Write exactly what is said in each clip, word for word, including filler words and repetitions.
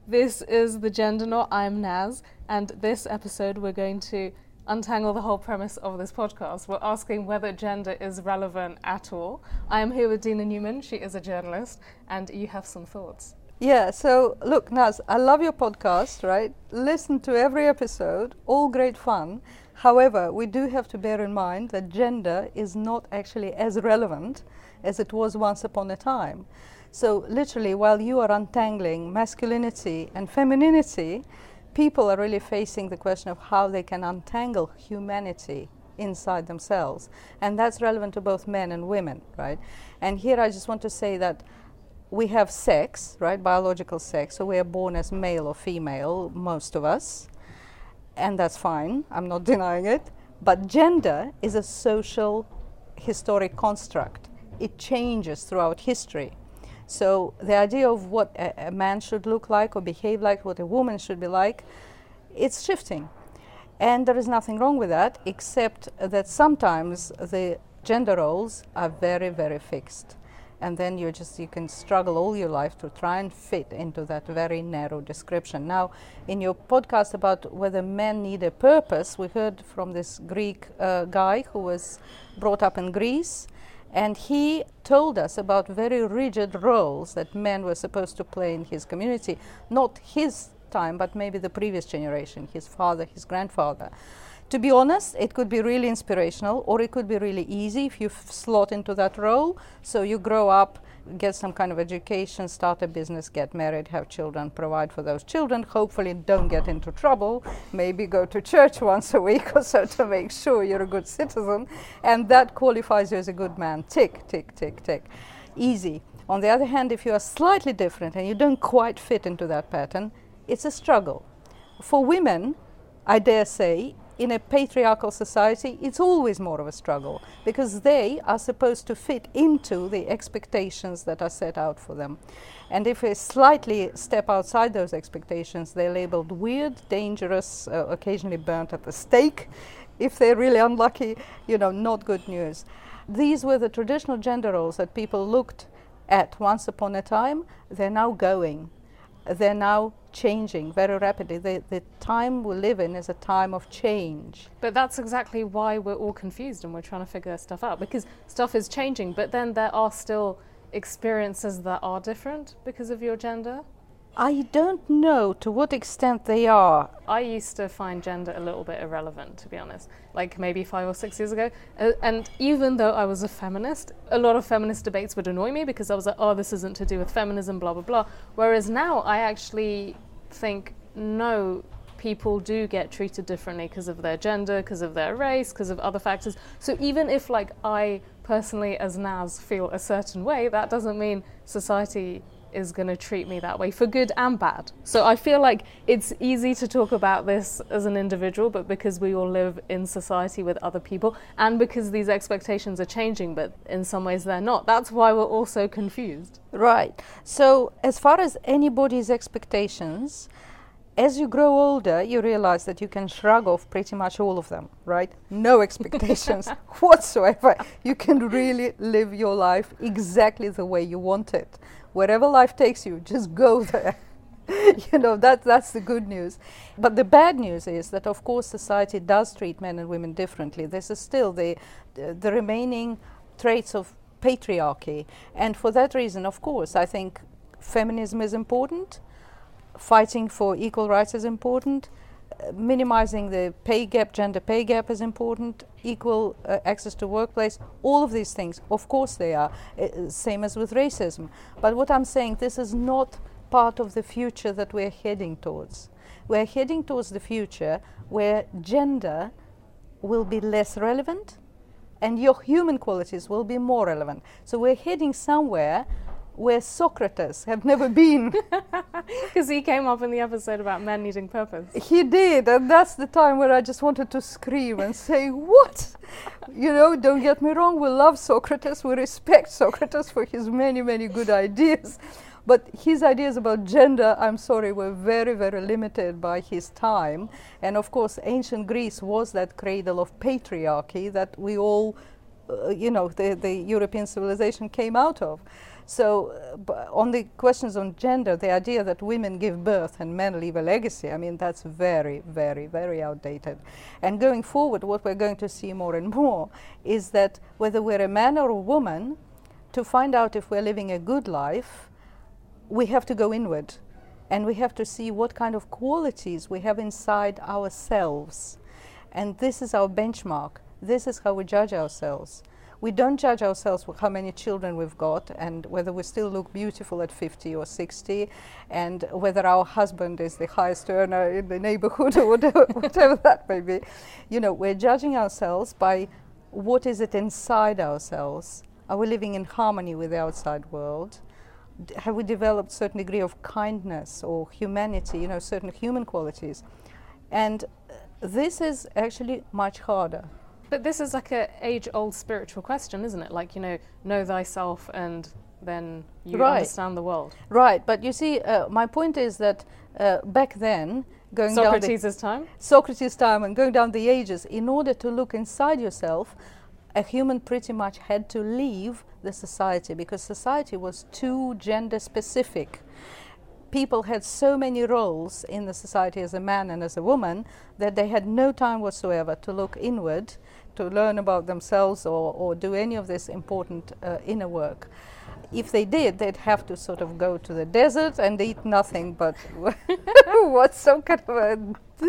This is The Gender Knot. I'm Naz, and this episode we're going to untangle the whole premise of this podcast. We're asking whether gender is relevant at all. I am here with Dina Newman. She is a journalist, and you have some thoughts. Yeah, so look, Naz, I love your podcast, right? Listen to every episode, all great fun. However, we do have to bear in mind that gender is not actually as relevant as it was once upon a time. So literally, while you are untangling masculinity and femininity, people are really facing the question of how they can untangle humanity inside themselves. And that's relevant to both men and women, right? And here I just want to say that we have sex, right, biological sex, so we are born as male or female, most of us, and that's fine, I'm not denying it. But gender is a social, historic construct. It changes throughout history. So the idea of what a, a man should look like or behave like, what a woman should be like, it's shifting. And there is nothing wrong with that, except that sometimes the gender roles are very, very fixed. And then you just, you can struggle all your life to try and fit into that very narrow description. Now, in your podcast about whether men need a purpose, we heard from this Greek uh, guy who was brought up in Greece, and he told us about very rigid roles that men were supposed to play in his community, not his time, but maybe the previous generation, his father, his grandfather. To be honest, it could be really inspirational, or it could be really easy if you f- slot into that role. So you grow up, get some kind of education, start a business, get married, have children, provide for those children, hopefully don't get into trouble, maybe go to church once a week or so to make sure you're a good citizen, and that qualifies you as a good man. Tick, tick, tick, tick. Easy. On the other hand, if you are slightly different and you don't quite fit into that pattern, it's a struggle. For women, I dare say, in a patriarchal society, it's always more of a struggle because they are supposed to fit into the expectations that are set out for them. And if they slightly step outside those expectations, they're labeled weird, dangerous, uh, occasionally burnt at the stake. If they're really unlucky, you know, not good news. These were the traditional gender roles that people looked at once upon a time. They're now going. They're now changing very rapidly. The, the time we live in is a time of change. But that's exactly why we're all confused and we're trying to figure stuff out, because stuff is changing, but then there are still experiences that are different because of your gender. I don't know to what extent they are. I used to find gender a little bit irrelevant, to be honest, like maybe five or six years ago. Uh, and even though I was a feminist, a lot of feminist debates would annoy me because I was like, oh, this isn't to do with feminism, blah, blah, blah. Whereas now I actually think, no, people do get treated differently because of their gender, because of their race, because of other factors. So even if, like, I personally as Naz feel a certain way, that doesn't mean society is going to treat me that way, for good and bad. So I feel like it's easy to talk about this as an individual, but because we all live in society with other people, and because these expectations are changing, but in some ways they're not, that's why we're all so confused. Right. So as far as anybody's expectations, as you grow older, you realize that you can shrug off pretty much all of them, right? No expectations whatsoever. You can really live your life exactly the way you want it. Wherever life takes you, just go there. You know, that, that's the good news. But the bad news is that, of course, society does treat men and women differently. This is still the, the, the remaining traits of patriarchy. And for that reason, of course, I think feminism is important. Fighting for equal rights is important. Uh, minimizing the pay gap, gender pay gap is important. Equal uh, access to workplace, all of these things, of course they are. Uh, same as with racism. But what I'm saying, this is not part of the future that we're heading towards. We're heading towards the future where gender will be less relevant and your human qualities will be more relevant. So we're heading somewhere where Socrates have never been. Because he came up in the episode about men needing purpose. He did, and that's the time where I just wanted to scream and say, what? You know, don't get me wrong, we love Socrates, we respect Socrates for his many, many good ideas. But his ideas about gender, I'm sorry, were very, very limited by his time. And of course, ancient Greece was that cradle of patriarchy that we all, uh, you know, the, the European civilization came out of. So uh, b- on the questions on gender, the idea that women give birth and men leave a legacy, I mean, that's very, very, very outdated. And going forward, what we're going to see more and more is that whether we're a man or a woman, to find out if we're living a good life, we have to go inward. And we have to see what kind of qualities we have inside ourselves. And this is our benchmark. This is how we judge ourselves. We don't judge ourselves with how many children we've got and whether we still look beautiful at fifty or sixty and whether our husband is the highest earner in the neighborhood or whatever, whatever that may be. You know, we're judging ourselves by what is it inside ourselves. Are we living in harmony with the outside world? D- have we developed a certain degree of kindness or humanity, you know, certain human qualities? And uh, this is actually much harder. But this is like a age-old spiritual question, isn't it? Like, you know, know thyself and then you Right. understand the world. Right, but you see, uh, my point is that uh, back then, going down the Socrates' time? Socrates' time and going down the ages, in order to look inside yourself, a human pretty much had to leave the society because society was too gender specific. People had so many roles in the society as a man and as a woman that they had no time whatsoever to look inward, to learn about themselves or, or do any of this important uh, inner work. If they did, they'd have to sort of go to the desert and eat nothing but what's some kind of a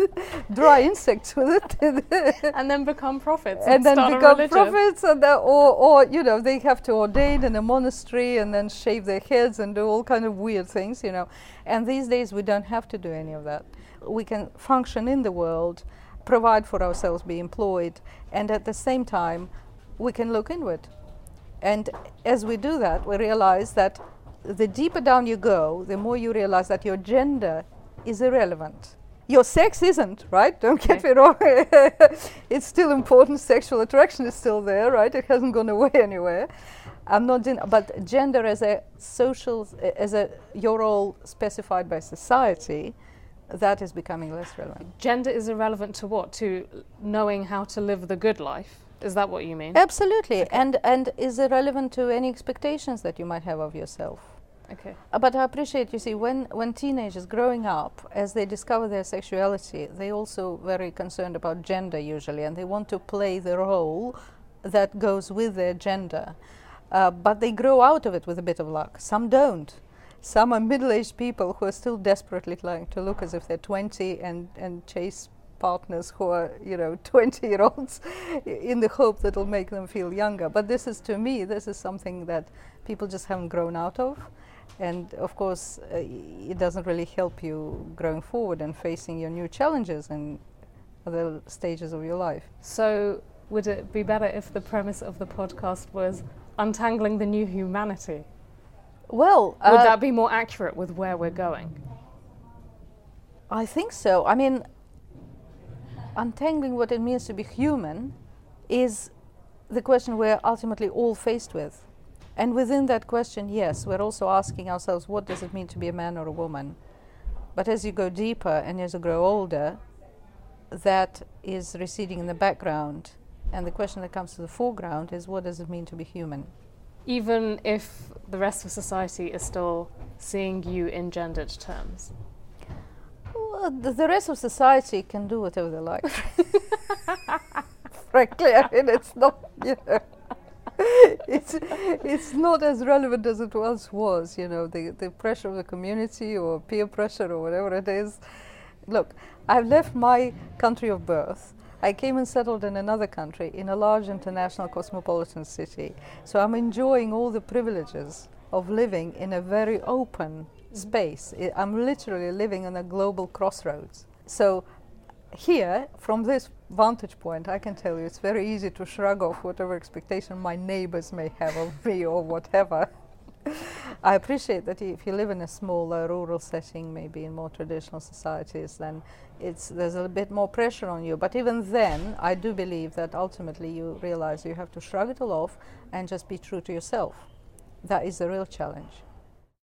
dry insects with it. And then become prophets and, and then start a become religion. prophets, and the, or, or you know, they have to ordain in a monastery and then shave their heads and do all kind of weird things, you know. And these days we don't have to do any of that. We can function in the world, provide for ourselves, be employed, and at the same time we can look inward. And as we do that, we realize that the deeper down you go, the more you realize that your gender is irrelevant. Your sex isn't, right? Don't get me wrong. It's still important. Sexual attraction is still there, right? It hasn't gone away anywhere. I'm not in, but gender as a social, as a your role specified by society, that is becoming less relevant. Gender is irrelevant to what? To knowing how to live the good life? Is that what you mean? Absolutely, Okay. and and is irrelevant to any expectations that you might have of yourself. Okay. Uh, but I appreciate, you see, when, when teenagers growing up, as they discover their sexuality, they also very concerned about gender usually, and they want to play the role that goes with their gender. Uh, but they grow out of it with a bit of luck. Some don't. Some are middle-aged people who are still desperately trying to look as if they're twenty and, and chase partners who are, you know, twenty-year-olds in the hope that it'll make them feel younger. But this is, to me, this is something that people just haven't grown out of. And of course, uh, it doesn't really help you growing forward and facing your new challenges and other stages of your life. So would it be better if the premise of the podcast was untangling the new humanity? Well, Would uh, that be more accurate with where we're going? I think so. I mean, untangling what it means to be human is the question we're ultimately all faced with. And within that question, yes, we're also asking ourselves, what does it mean to be a man or a woman? But as you go deeper and as you grow older, that is receding in the background. And the question that comes to the foreground is, what does it mean to be human? Even if the rest of society is still seeing you in gendered terms? Well, the, the rest of society can do whatever they like. Frankly, I mean, it's not, you know, it's it's not as relevant as it once was, you know, the, the pressure of the community or peer pressure or whatever it is. Look, I've left my country of birth. I came and settled in another country, in a large international cosmopolitan city. So I'm enjoying all the privileges of living in a very open space. I, I'm literally living on a global crossroads. So here, from this vantage point, I can tell you it's very easy to shrug off whatever expectation my neighbors may have of me or whatever. I appreciate that if you live in a smaller rural setting, maybe in more traditional societies, then it's there's a bit more pressure on you. But even then, I do believe that ultimately you realize you have to shrug it all off and just be true to yourself. That is the real challenge.